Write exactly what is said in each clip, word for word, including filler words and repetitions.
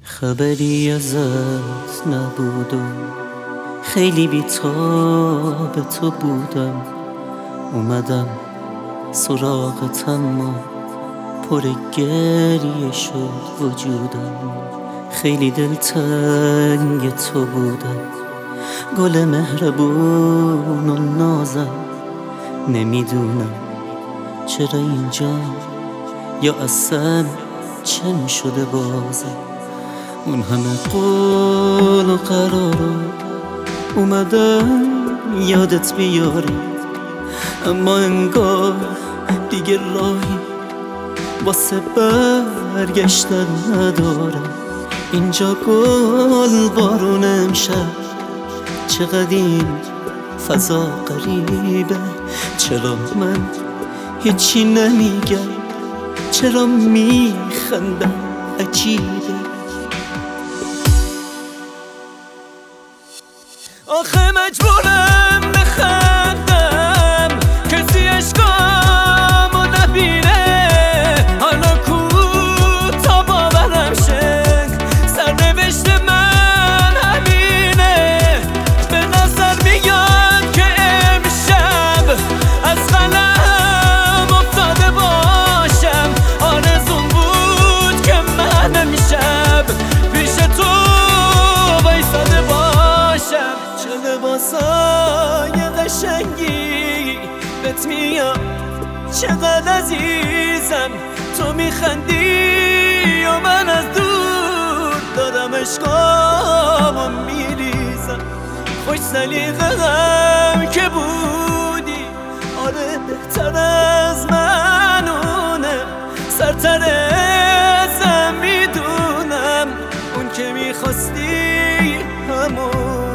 خبری ازت نبود و خیلی بی‌تاب تو بودم. اومدم سراغت اما پر گریه شد وجودم. خیلی دلتنگ تو بودم، گل مهربون و نازم. نمیدونم چرا اینجا یا اصلا چه می شده بازم. اون همه قول و قرارو اومدم یادت بیارم، اما انگار دیگه راهی واسه برگشتن ندارم. اینجا گل بارون امشب، چقدر این فضا غریبه. چرا من هیچی نمیگم، چرا میخندم عجیبه. آخه مجبورم بخندم کسی عشقامو نبینه. حالا کو تا باورم شه سرنوشت من همینه. به نظر میاد که امشب از قلم افتاده باشم. آرزوم بود که من امشب پیش تو وایساده باشم. چه لباسای قشنگی بهت میاد، چقدر عزیزم تو میخندی و من از دور دارم عشقامو میریزم. خوش سلیقه هم که بودی، آره بهتر از منونه. سرتر ازم میدونم اون که میخواستی همونه.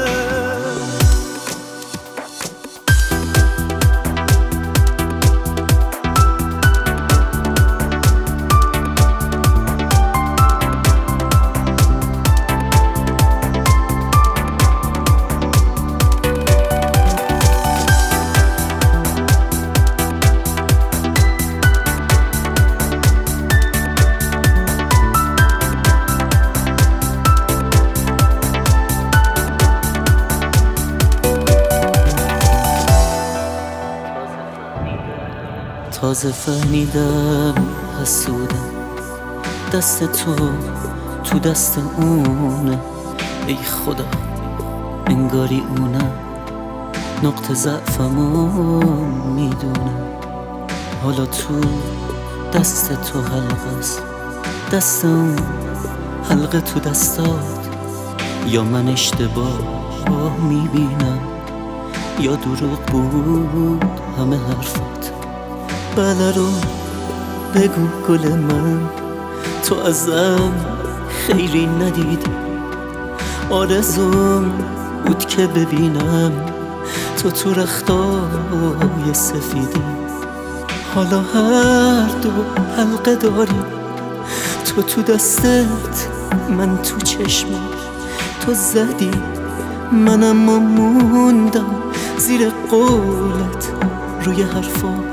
تازه فهمیدم حسودم، دست تو تو دست اونه. ای خدا انگاری اونم نقطه ضعفمو میدونه. حالا تو دست تو حلقه است، دست اون حلقه تو دستات. یا من اشتباه میبینم یا دروغ بود همه حرفات. بله رو بگو گل من، تو ازم خیری ندیدی. آرزوم بود که ببینم تو تو رختای سفیدی. حالا هر دو حلقه داری، تو تو دستت من تو چشمم. تو زدی منم موندم زیر قولت روی حرفات.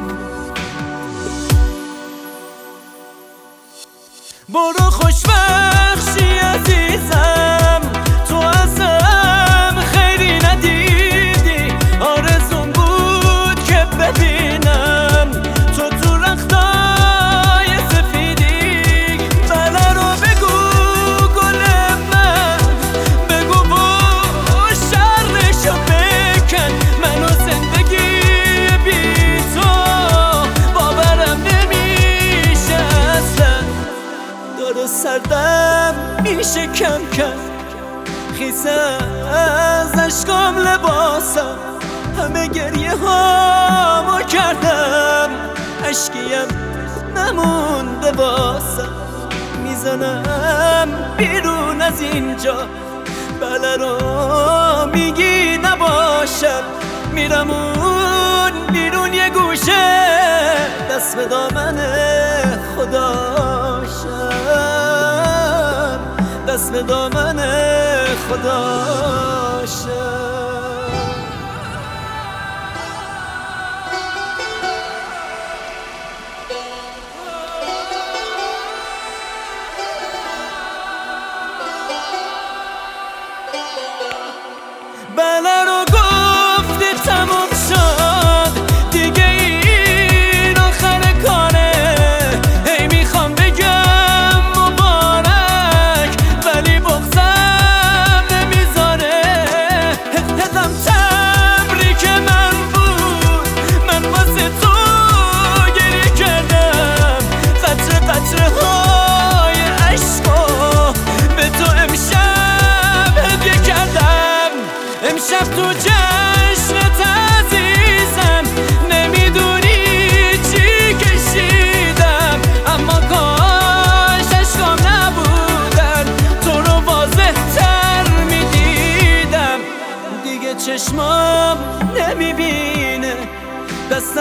برو خوشبخشی عزیزم، تو ازم خیری ندیدی. آرزوم بود که ببینم تو تو رختای سفیدی. بله رو بگو گل من، بگو و شرشو بکن. منو زندگی بی تو باورم نمیشه اصلا. داره سردم میشه کم کم، خیسه از عشقام لباسم. همه گریه هامو کردم، عشقیم نمونده باسم. میزنم بیرون از اینجا، بله رو میگی نباشم. میرم اون بیرون یه گوشه، دست به دامن خداشم، دست به دامن خداشم.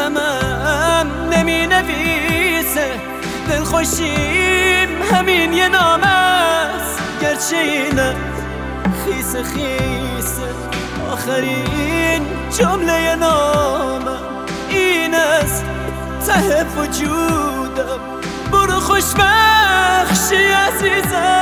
قلمم نمی نویسه دلخوشیم همین یه نام است، گرچه اینه خیس خیسه آخرین جمله نامم این است ته وجودم. برو خوشبخشی عزیزم